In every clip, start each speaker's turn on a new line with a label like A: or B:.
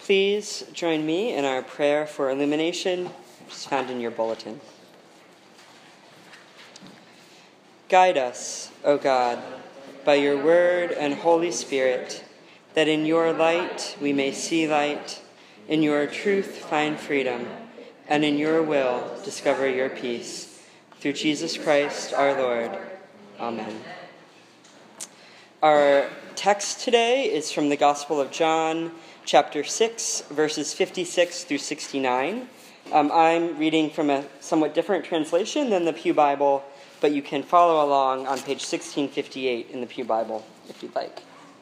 A: Please join me in our prayer for illumination, which is found in your bulletin. Guide us, O God, by your word and Holy Spirit, that in your light we may see light, in your truth find freedom, and in your will discover your peace. Through Jesus Christ our Lord. Amen. Our text today is from the Gospel of John, chapter 6, verses 56 through 69. I'm reading from a somewhat different translation than the Pew Bible, but you can follow along on page 1658 in the Pew Bible, if you'd like.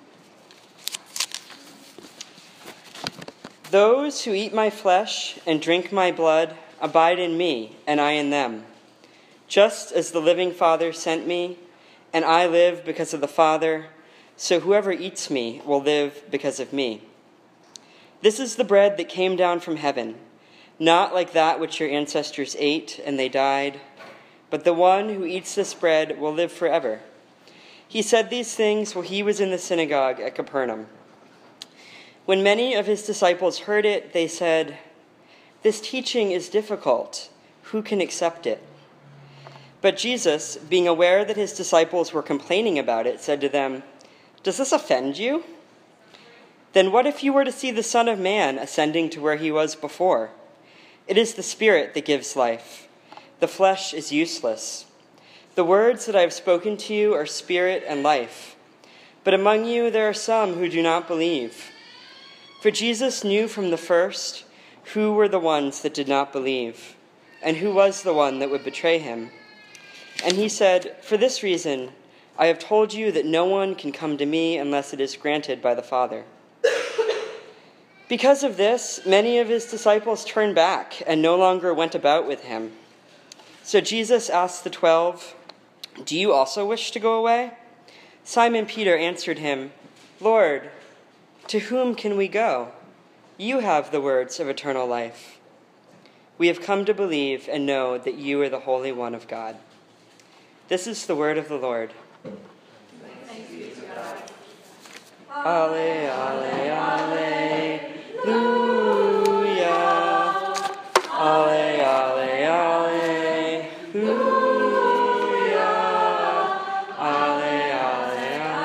A: Those who eat my flesh and drink my blood abide in me, and I in them. Just as the living Father sent me, and I live because of the Father, so whoever eats me will live because of me. This is the bread that came down from heaven, not like that which your ancestors ate and they died, but the one who eats this bread will live forever. He said these things while he was in the synagogue at Capernaum. When many of his disciples heard it, they said, "This teaching is difficult. Who can accept it?" But Jesus, being aware that his disciples were complaining about it, said to them, "Does this offend you? Then what if you were to see the Son of Man ascending to where he was before? It is the Spirit that gives life. The flesh is useless. The words that I have spoken to you are spirit and life. But among you there are some who do not believe." For Jesus knew from the first who were the ones that did not believe, and who was the one that would betray him. And he said, "For this reason, I have told you that no one can come to me unless it is granted by the Father." Because of this, many of his disciples turned back and no longer went about with him. So Jesus asked the 12, "Do you also wish to go away?" Simon Peter answered him, "Lord, to whom can we go? You have the words of eternal life. We have come to believe and know that you are the Holy One of God." This is the word of the Lord.
B: Thanks be to God.
A: Ale, ale, alleluia. Ale, ale, alleluia. Ale, ale,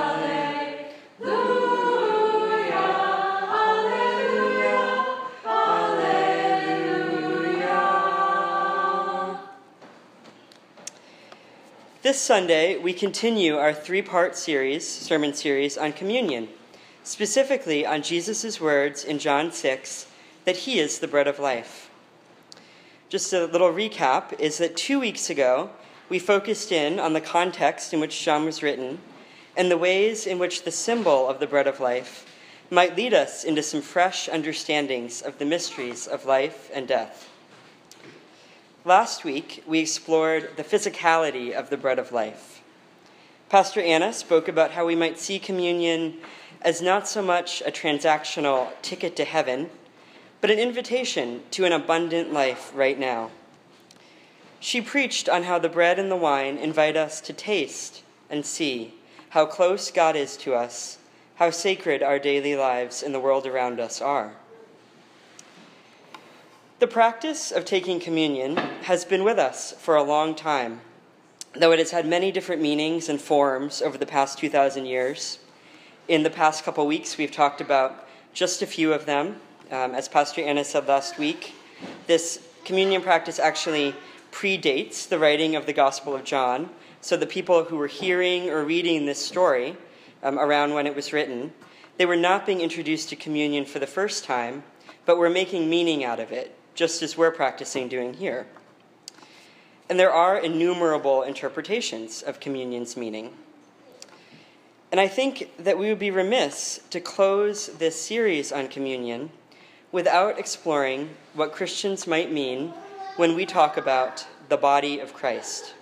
A: alleluia. Alleluia. This Sunday, we continue our three-part sermon series on communion, specifically on Jesus' words in John 6 that he is the bread of life. Just a little recap is that 2 weeks ago, we focused in on the context in which John was written and the ways in which the symbol of the bread of life might lead us into some fresh understandings of the mysteries of life and death. Last week, we explored the physicality of the bread of life. Pastor Anna spoke about how we might see communion as not so much a transactional ticket to heaven, but an invitation to an abundant life right now. She preached on how the bread and the wine invite us to taste and see how close God is to us, how sacred our daily lives and the world around us are. The practice of taking communion has been with us for a long time, though it has had many different meanings and forms over the past 2,000 years. In the past couple weeks, we've talked about just a few of them. As Pastor Anna said last week, this communion practice actually predates the writing of the Gospel of John, so the people who were hearing or reading this story around when it was written, they were not being introduced to communion for the first time, but were making meaning out of it, just as we're practicing doing here. And there are innumerable interpretations of communion's meaning. And I think that we would be remiss to close this series on communion without exploring what Christians might mean when we talk about the body of Christ.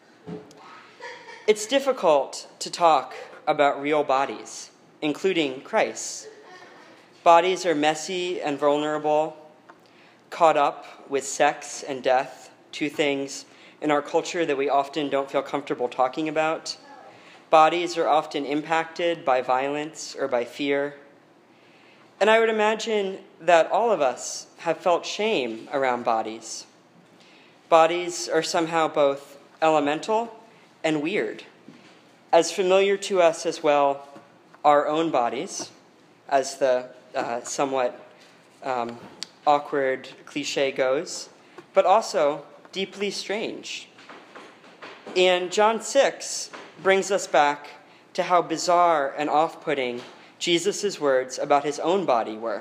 A: It's difficult to talk about real bodies, including Christ's. Bodies are messy and vulnerable, caught up with sex and death, two things in our culture that we often don't feel comfortable talking about. Bodies are often impacted by violence or by fear. And I would imagine that all of us have felt shame around bodies. Bodies are somehow both elemental and weird, as familiar to us as well our own bodies, as the somewhat awkward cliche goes, but also deeply strange. And John 6 brings us back to how bizarre and off-putting Jesus' words about his own body were.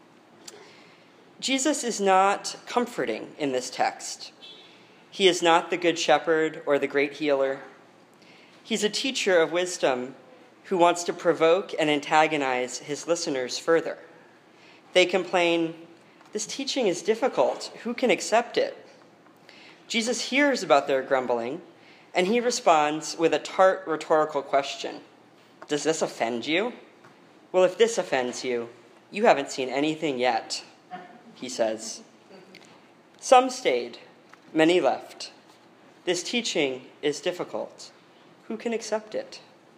A: Jesus is not comforting in this text. He is not the good shepherd or the great healer. He's a teacher of wisdom who wants to provoke and antagonize his listeners further. They complain, "This teaching is difficult. Who can accept it?" Jesus hears about their grumbling, and he responds with a tart rhetorical question. "Does this offend you? Well, if this offends you, you haven't seen anything yet," he says. Some stayed, many left. This teaching is difficult. Who can accept it?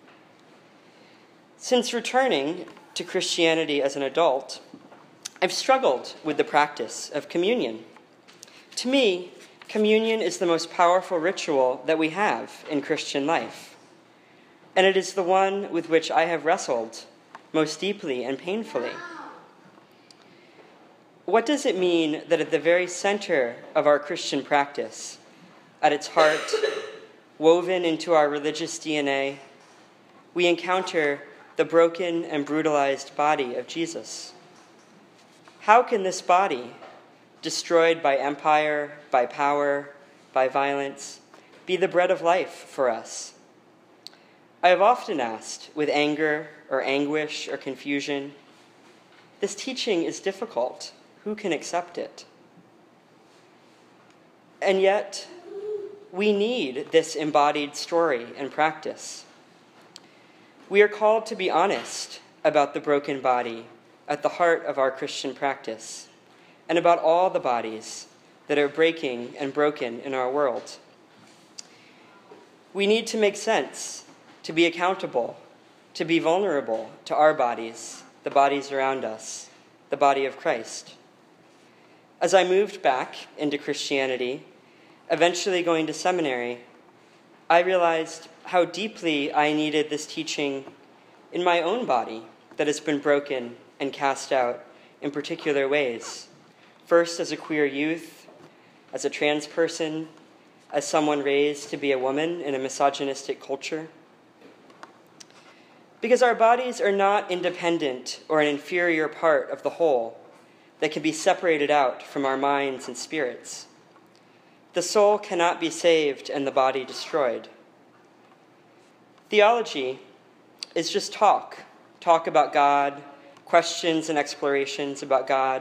A: Since returning to Christianity as an adult, I've struggled with the practice of communion. To me, communion is the most powerful ritual that we have in Christian life, and it is the one with which I have wrestled most deeply and painfully. What does it mean that at the very center of our Christian practice, at its heart, woven into our religious DNA, we encounter the broken and brutalized body of Jesus? How can this body, destroyed by empire, by power, by violence, be the bread of life for us? I have often asked, with anger or anguish or confusion, this teaching is difficult. Who can accept it? And yet, we need this embodied story and practice. We are called to be honest about the broken body at the heart of our Christian practice, and about all the bodies that are breaking and broken in our world. We need to make sense, to be accountable, to be vulnerable to our bodies, the bodies around us, the body of Christ. As I moved back into Christianity, eventually going to seminary, I realized how deeply I needed this teaching in my own body that has been broken and cast out in particular ways. First, as a queer youth, as a trans person, as someone raised to be a woman in a misogynistic culture. Because our bodies are not independent or an inferior part of the whole that can be separated out from our minds and spirits. The soul cannot be saved and the body destroyed. Theology is just talk about God, questions and explorations about God.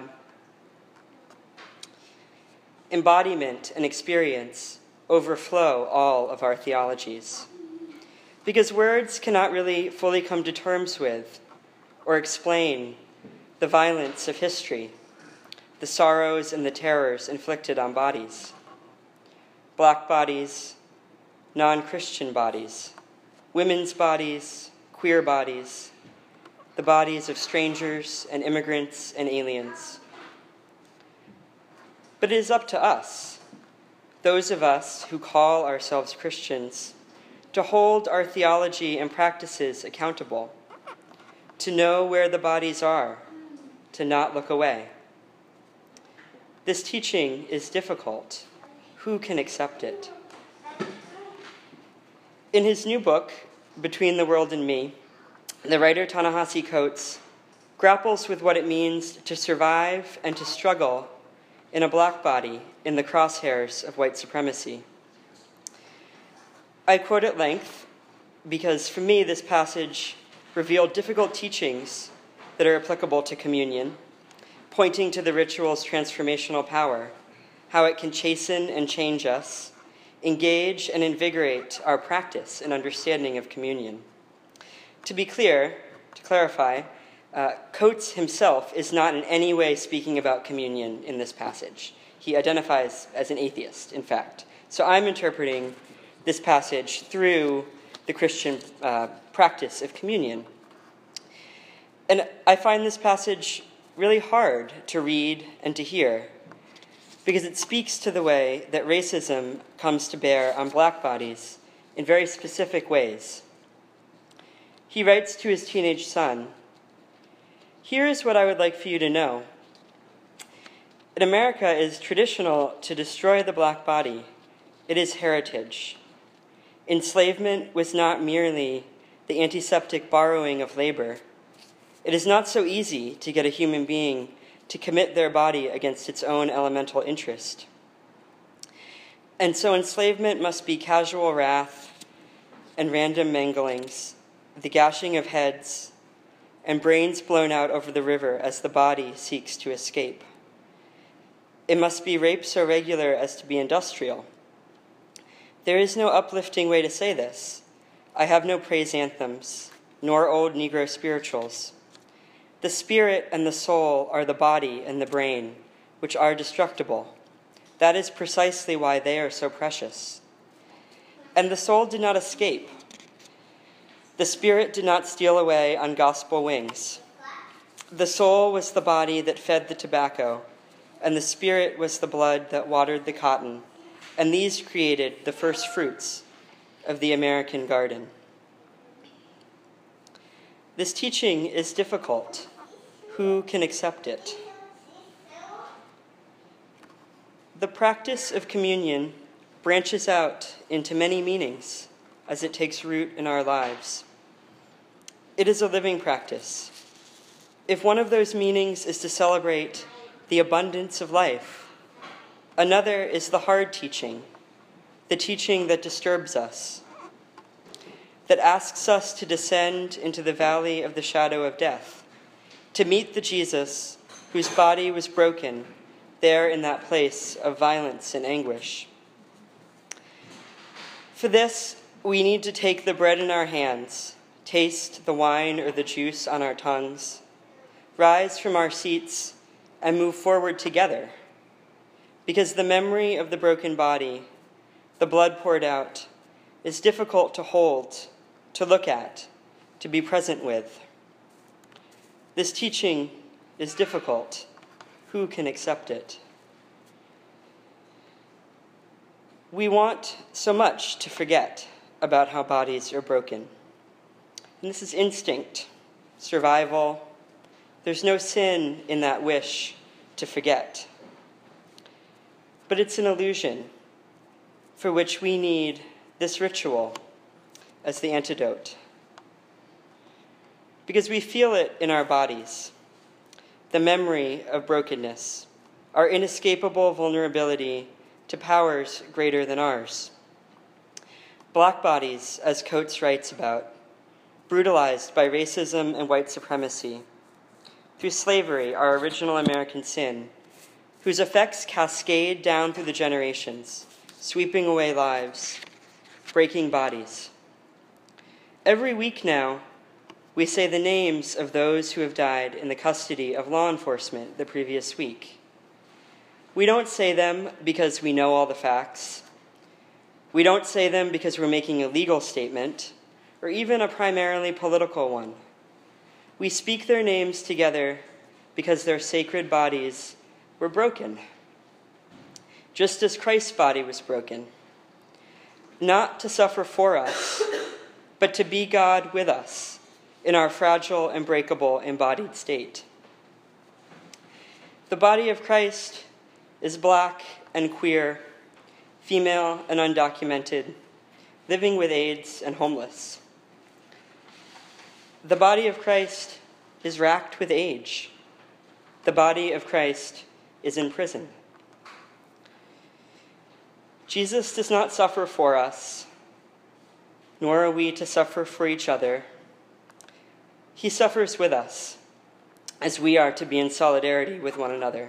A: Embodiment and experience overflow all of our theologies, because words cannot really fully come to terms with or explain the violence of history, the sorrows and the terrors inflicted on bodies. Black bodies, non-Christian bodies, women's bodies, queer bodies, the bodies of strangers and immigrants and aliens. But it is up to us, those of us who call ourselves Christians, to hold our theology and practices accountable, to know where the bodies are, to not look away. This teaching is difficult. Who can accept it? In his new book, Between the World and Me, the writer Ta-Nehisi Coates grapples with what it means to survive and to struggle in a black body in the crosshairs of white supremacy. I quote at length because for me this passage revealed difficult teachings that are applicable to communion, pointing to the ritual's transformational power, how it can chasten and change us, engage and invigorate our practice and understanding of communion. To be clear, to clarify, Coates himself is not in any way speaking about communion in this passage. He identifies as an atheist, in fact. So I'm interpreting this passage through the Christian practice of communion. And I find this passage really hard to read and to hear because it speaks to the way that racism comes to bear on black bodies in very specific ways. He writes to his teenage son, "Here is what I would like for you to know. In America, it is traditional to destroy the black body. It is heritage. Enslavement was not merely the antiseptic borrowing of labor. It is not so easy to get a human being to commit their body against its own elemental interest. And so enslavement must be casual wrath and random manglings, the gashing of heads, and brains blown out over the river as the body seeks to escape. It must be rape so regular as to be industrial. There is no uplifting way to say this. I have no praise anthems, nor old Negro spirituals. The spirit and the soul are the body and the brain, which are destructible. That is precisely why they are so precious. And the soul did not escape. The spirit did not steal away on gospel wings. The soul was the body that fed the tobacco, and the spirit was the blood that watered the cotton, and these created the first fruits of the American garden." This teaching is difficult. Who can accept it? The practice of communion branches out into many meanings as it takes root in our lives. It is a living practice. If one of those meanings is to celebrate the abundance of life, another is the hard teaching, the teaching that disturbs us, that asks us to descend into the valley of the shadow of death, to meet the Jesus whose body was broken there in that place of violence and anguish. For this, we need to take the bread in our hands, taste the wine or the juice on our tongues, rise from our seats, and move forward together, because the memory of the broken body, the blood poured out, is difficult to hold, to look at, to be present with. This teaching is difficult. Who can accept it? We want so much to forget about how bodies are broken. And this is instinct, survival. There's no sin in that wish to forget. But it's an illusion for which we need this ritual as the antidote. Because we feel it in our bodies, the memory of brokenness, our inescapable vulnerability to powers greater than ours. Black bodies, as Coates writes about, brutalized by racism and white supremacy, through slavery, our original American sin, whose effects cascade down through the generations, sweeping away lives, breaking bodies. Every week now, we say the names of those who have died in the custody of law enforcement the previous week. We don't say them because we know all the facts. We don't say them because we're making a legal statement, or even a primarily political one. We speak their names together because their sacred bodies were broken, just as Christ's body was broken, not to suffer for us, but to be God with us in our fragile and breakable embodied state. The body of Christ is black and queer, female and undocumented, living with AIDS and homeless. The body of Christ is racked with age. The body of Christ is in prison. Jesus does not suffer for us, nor are we to suffer for each other. He suffers with us, as we are to be in solidarity with one another.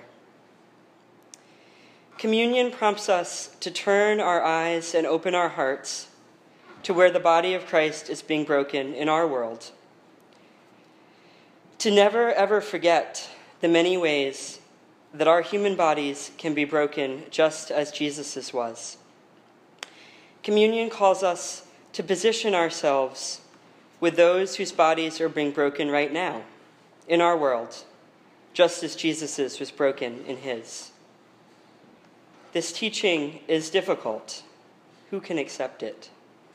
A: Communion prompts us to turn our eyes and open our hearts to where the body of Christ is being broken in our world. To never ever forget the many ways that our human bodies can be broken just as Jesus's was. Communion calls us to position ourselves with those whose bodies are being broken right now, in our world, just as Jesus's was broken in his. This teaching is difficult. Who can accept it?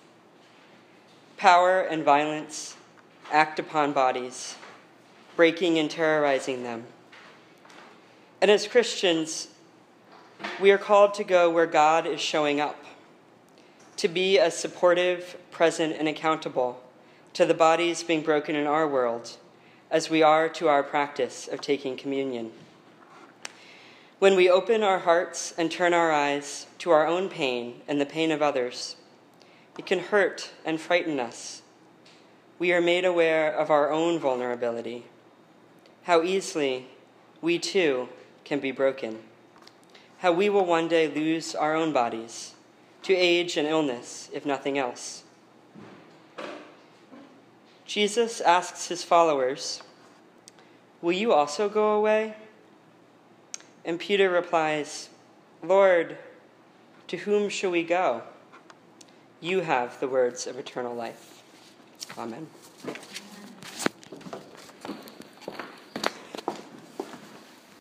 A: Power and violence act upon bodies, breaking and terrorizing them. And as Christians, we are called to go where God is showing up, to be as supportive, present, and accountable to the bodies being broken in our world as we are to our practice of taking communion. When we open our hearts and turn our eyes to our own pain and the pain of others, it can hurt and frighten us. We are made aware of our own vulnerability, how easily we too can be broken, how we will one day lose our own bodies to age and illness, if nothing else. Jesus asks his followers, "Will you also go away?" And Peter replies, "Lord, to whom shall we go? You have the words of eternal life." Amen.